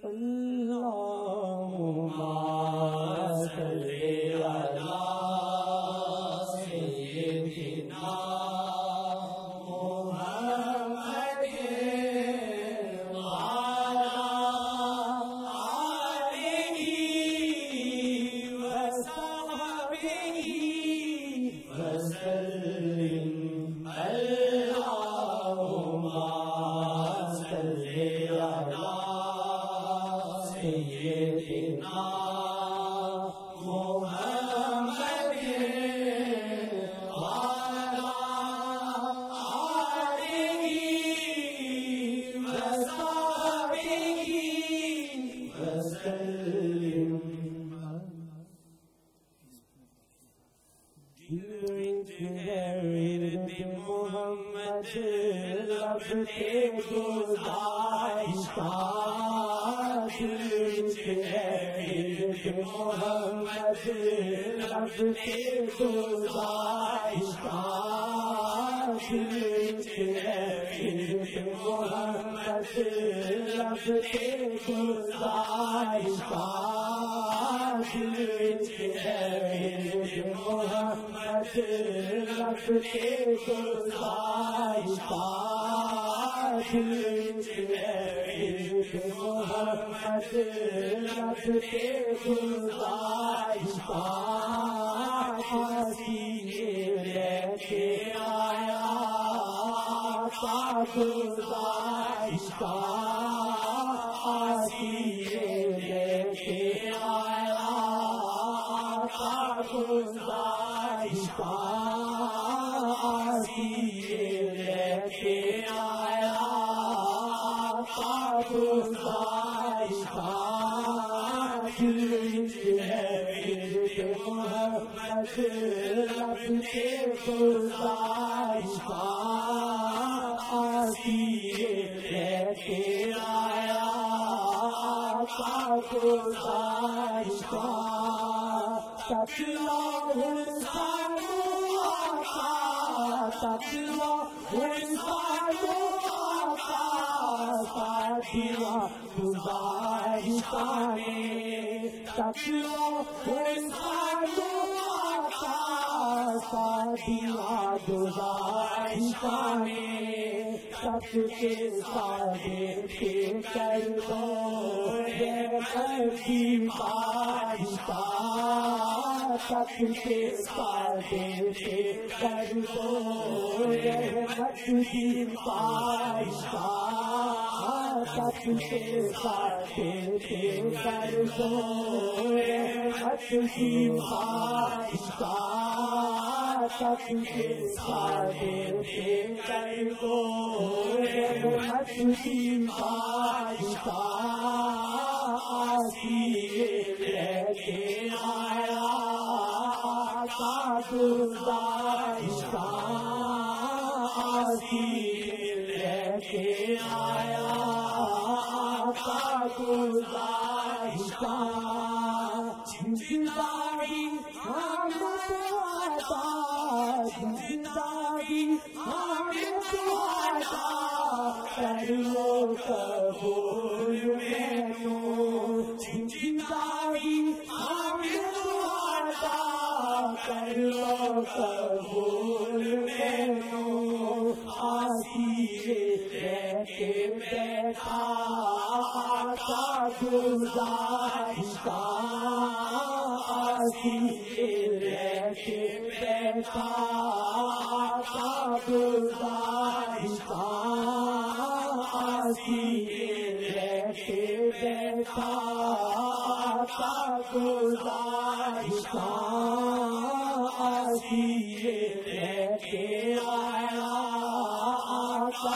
اللهم صل على سيدنا محمد وعلى آله وصحبه وسلم اللهم صل على سيدنا محمد وعلى آله وصحبه وسلم. محمد رب کے گزارشاں محمد رب کے گزارشاں محمد رب کے گزارشاں محمد رب کے گزارشاں محمد رب کے گزارشاں لے کے آیا کا گزارشاں لے کے آیا کا گزارشاں لے کے آیا کا گزارشاں محمد رب کے گزارشاں لے کے آیا کا گزارشاں تقوا انسان آقا تقوا انسان آقا تقوا گزارشاں تقوا انسان آقا تقوا گزارشاں سب کے سارے کے کر دو کی بادشاہ سب کے سارے کے کر دو رحمت کی بادشاہ سب کے سارے کے کر دو رحمت کی بادشاہ سب کے سارے کے کر دو رحمت کی بادشاہ لے کے آیا کا گزارشاں لے کے آیا کا گزارشاں زندگی ہم عطا زندگی ہم عطا کر لو قبول مینو زندگی ہم عطا کر لو قبول مینو آسیے لے کے بیٹھا کا گزارشاں آسیے لے کے بیٹھا کا گزارشاں لے کے بیٹھا کا گزارشاں لے کے آیا کا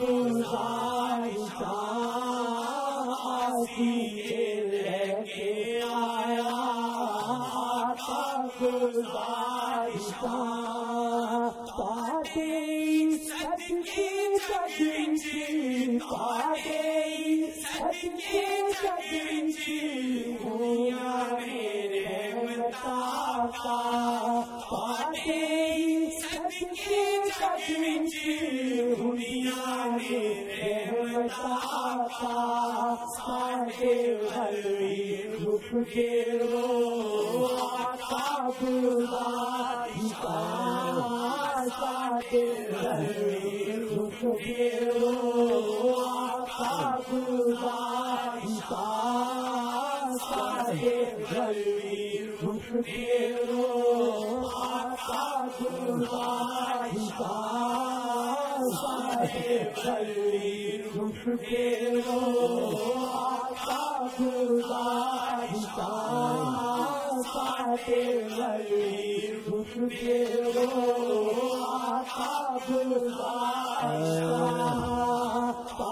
گزارشاں لے کے آیا کا گزارشاں پاتے سچ کی سچی پاتے سچ کی سچی ہویا میرے متا پاتے سچ کی سچی دنیا میں رحمت آتا ساڈے بھلوی دکھ کے رو آقا گلزاری کا ساڈے بھلوی دکھ کے رو آقا گلزاری کا ساڈے بھلوی دکھ کے رو آقا گلزاری کا ساڈے بھلوی دکھ کے رو آقا گلزاری کا ساڈے بھلوی دکھ کے رو آقا گلزاری کا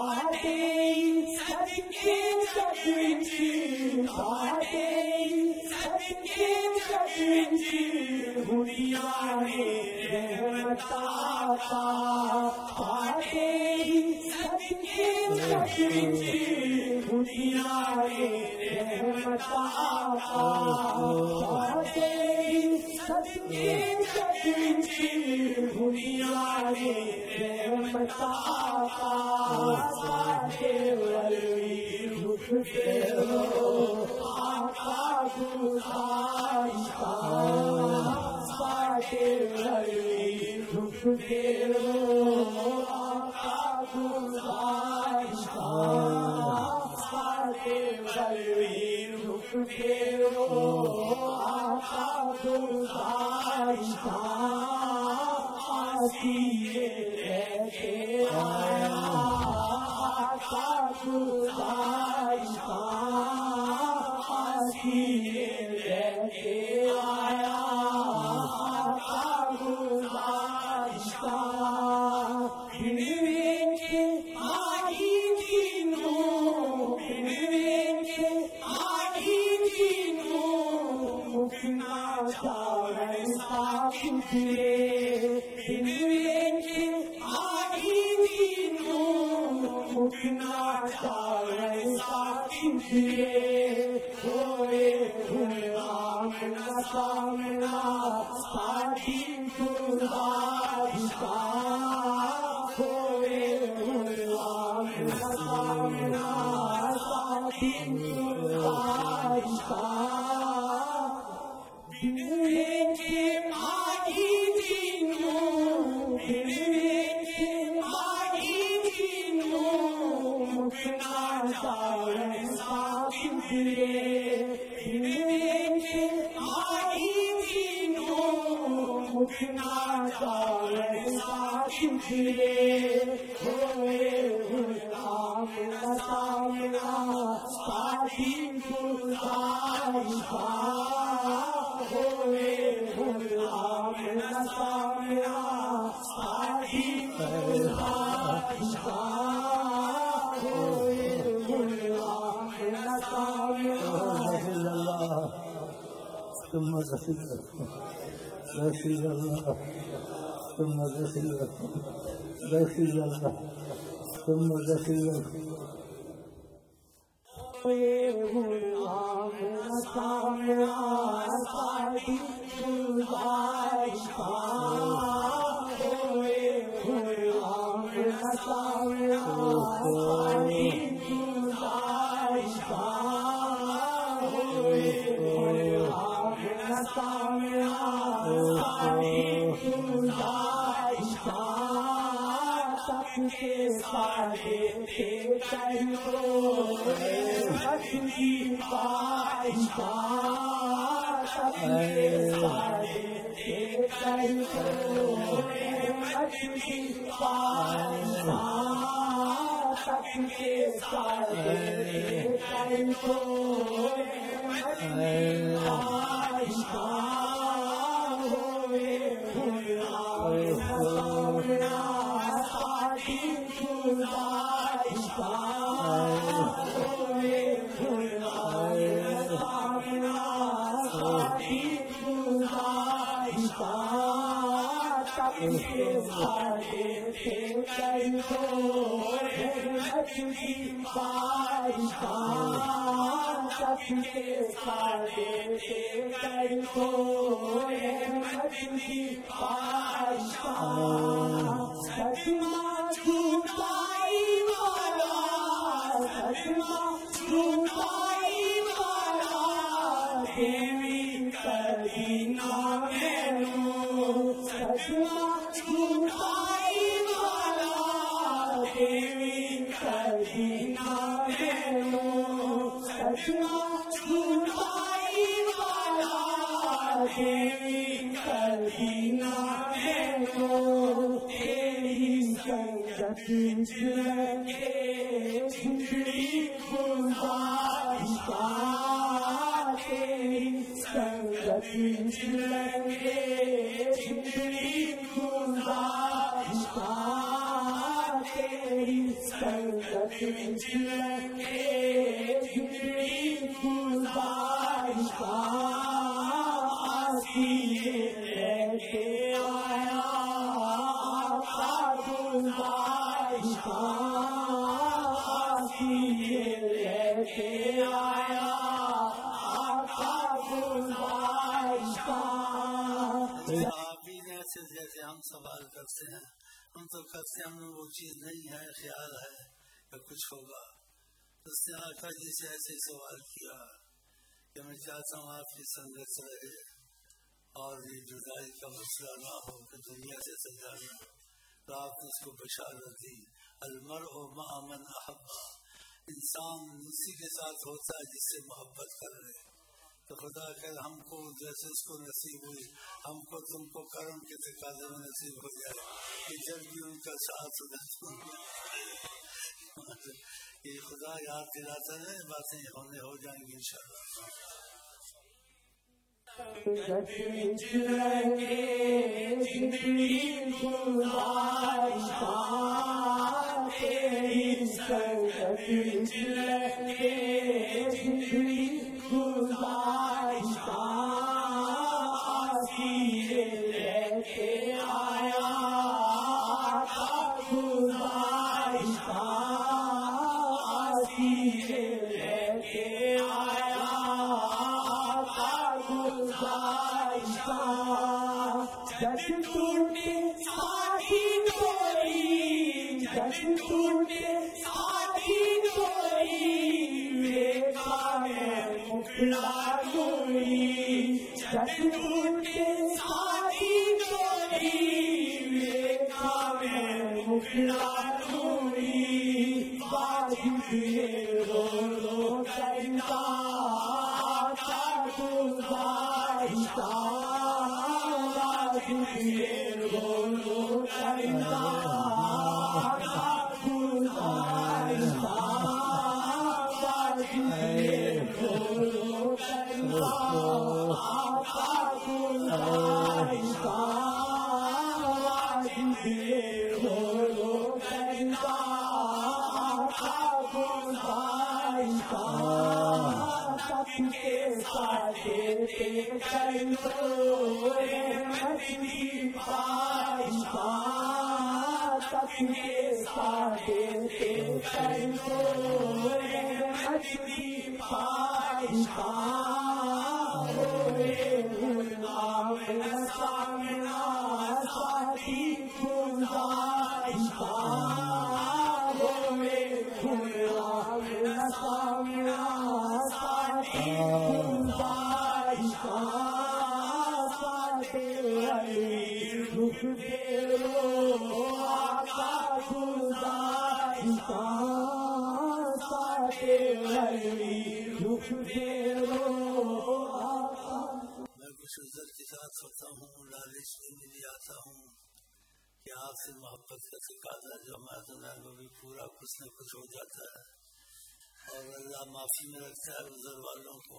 سچے سچی ساڈے سچے سچی دنیا میں رحمت آتا ساڈے سچے سچی دنیا میں رحمت آتا ساڈے سچے سچی دنیا میں رحمت آتا ساڈے بھلوی دکھ کے رو آقا گلزاری کا ساڈے بھلوی دکھ کے رو آقا گلزاری کا ساڈے بھلوی دکھ کے رو آقا گلزاری کا آسیے رہتے آیا آقا گلزاری کا آسیے رہتے آیا آقا گلزاری کا سب کے سادے کر کو رحمت کی بادشاہ سچما جھوٹائی والا سچما جھوٹائی والا دیوی کبھی نہ سچما جھوٹائی والا دیوی کبھی نہ سچما جھوٹائی والا دیوی کبھی نہ تیری سنگت لگے زندگی گزارشاں تیری سنگت لگے زندگی گزارشاں تیری سنگت لگے زندگی گزارشاں رہتے آیا جیسے ہم سوال کرتے ہیں ہم تو کرتے ہیں ہم نے وہ چیز نہیں ہے خیال ہے کہ کچھ ہوگا اس نے آقا جی سے ایسے سوال کیا کہ میں چاہتا ہوں آپ کی سنگت رہے اور یہ جدائی کا مسئلہ نہ ہو کہ دنیا سے سجانا تو آپ نے اس کو بشارت دی المرء مع من احب انسان اسی کے ساتھ ہوتا ہے جس سے محبت کر لے تو خدا کہ ہم کو جیسے اس کو نصیب ہوئی ہم کو تم کو کرم کے تقاضے میں نصیب ہو جائے کہ جب بھی ان کا ساتھ یہ خدا یاد دلاتا ہے باتیں ہونے ہو جائیں گی انشاءاللہ ہوتا ہوں لالچ میں بھی آتا ہوں کہ آپ سے محبت کا تقاضا جو ہمارے دنیا میں بھی پورا کچھ نہ کچھ ہو جاتا ہے اور اللہ معافی میں رکھتا ہے عذر والوں کو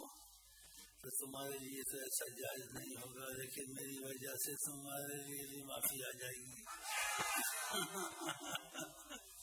تو تمہارے لیے تو ایسا جائز نہیں ہوگا لیکن میری وجہ سے تمہارے لیے بھی معافی آ جائے گی